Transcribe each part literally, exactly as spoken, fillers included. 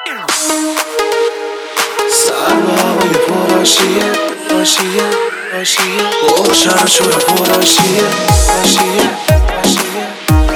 سر به هوای پرآشیه آشیه آشیه با شر و شور پرآشیه آشیه آشیه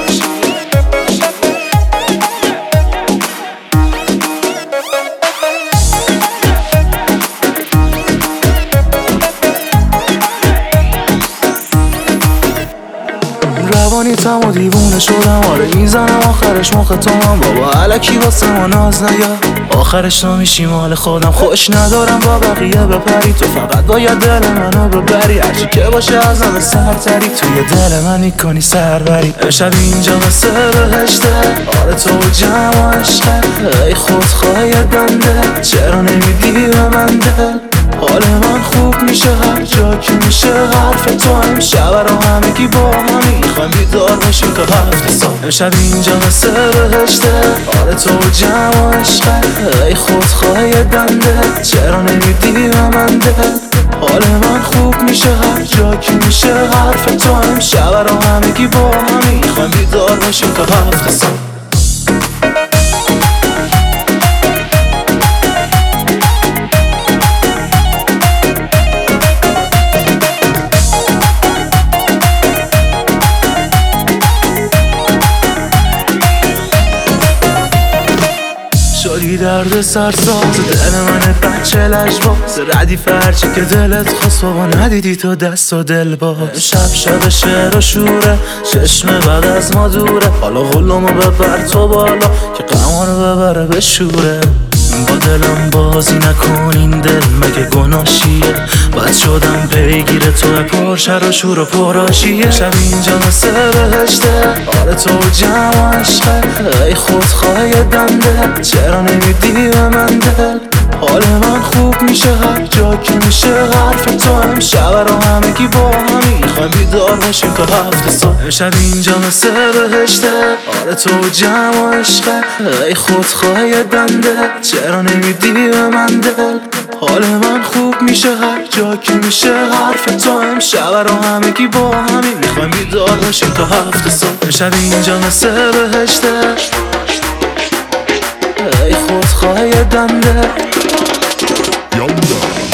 روانی تم و دیوونه شدم آره میزنم آخرش مخ تو من بابا علکی واسه ما ناز نیا آخرش نمیشی مال خودم خوش ندارم با بقیه بپری تو فقط باید دل منو ببری هرچی که باشه از همه سرتری توی دل من میکنی سربری امشب اینجا مثل بهشته آره تو و جمع و عشقه ای خودخواه بنده چرا نمیدی به من دل حال من خوب میشه هر جا که میشه حرف تو امشب رو همگی با همی میخوایم بیدار باشیم که هفته سال امشب اینجا مثل بهشته آره تو و جمع و عشقه ای خودخواه بنده چرا نمیدی به من دل حال من خوب میشه هر جا که میشه حرف تو امشب رو همگی با همی میخوایم بیدار باشیم که هفته سال شدی درد سرساز دل من بچه لجباز ردیف هرچی که دلت خواست بابا ندیدی تو دست و دل باز شب شب شعر و شوره چشم بعد از ما دوره حالا غلومو ببر تو بالا که قمارو ببره به شوره با دلم بازی نکن این دل مگه گناشیه بد شدم پیگیر تو پرشر و شور و پرآشیه شب اینجا مثل بهشته آره تو و جمع و عشقه ای خودخواه بنده چرا نمیدی به من دل حال من خوب میشه هر جا که میشه حرف تو امشب رو همگی با همی میخوایم بیدار باشیم که هفته سال امشب اینجا مثل بهشته آره تو و جمع و عشقه ای خودخواه بنده چرا نمیدی به من دل حال من خوب میشه هر جا که میشه حرف تو امشب رو همگی با همی میخوایم بیدار باشیم که هفته سال امشب اینجا مثل بهشته ای خودخواه بنده